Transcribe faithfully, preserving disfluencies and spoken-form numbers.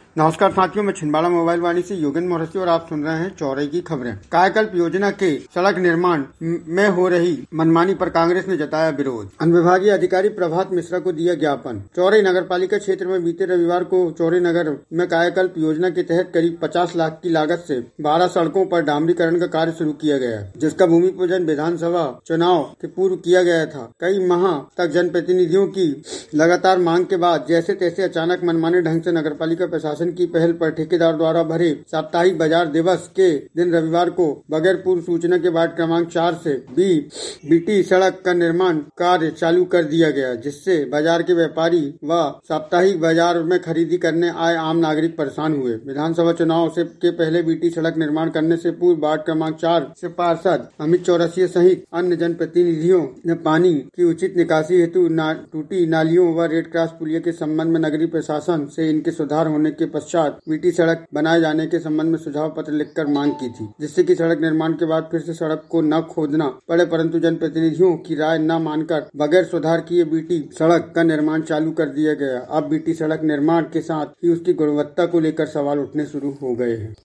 नमस्कार साथियों, मैं छिंदवाड़ा मोबाइल वाणी से योगेंद्र मोहर्षि और आप सुन रहे हैं चौरे की खबरें। कायाकल्प योजना के सड़क निर्माण में हो रही मनमानी पर कांग्रेस ने जताया विरोध। अनुविभागीय अधिकारी प्रभात मिश्रा को दिया ज्ञापन। चौरे नगर पालिका क्षेत्र में बीते रविवार को चौरे नगर में कायाकल्प योजना के तहत करीब पचास लाख की लागत से बारह सड़कों पर डामरीकरण का कार्य शुरू किया गया, जिसका भूमि पूजन विधानसभा चुनाव के पूर्व किया गया था। कई माह तक जनप्रतिनिधियों की लगातार मांग के बाद जैसे तैसे अचानक मनमाने ढंग से नगर पालिका प्रशासन की पहल पर ठेकेदार द्वारा भरे साप्ताहिक बाजार दिवस के दिन रविवार को बगैर पूर्व सूचना के वार्ड क्रमांक चार से बी बीटी सड़क का निर्माण कार्य चालू कर दिया गया, जिससे बाजार के व्यापारी व साप्ताहिक बाजार में खरीदी करने आए आम नागरिक परेशान हुए। विधानसभा चुनाव से के पहले बीटी सड़क निर्माण करने से पूर्व वार्ड क्रमांक चार से पार्षद अमित चौरसिया सहित अन्य जनप्रतिनिधियों ने पानी की उचित निकासी हेतु ना, टूटी नालियों व रेड क्रॉस पुलिया के संबंध में नगरीय प्रशासन से इनके सुधार होने के पश्चात बीटी सड़क बनाए जाने के संबंध में सुझाव पत्र लिखकर मांग की थी, जिससे कि सड़क निर्माण के बाद फिर से सड़क को न खोदना पड़े। परंतु जनप्रतिनिधियों की राय न मानकर बगैर सुधार किए बीटी सड़क का निर्माण चालू कर दिया गया। अब बीटी सड़क निर्माण के साथ ही उसकी गुणवत्ता को लेकर सवाल उठने शुरू हो गए हैं।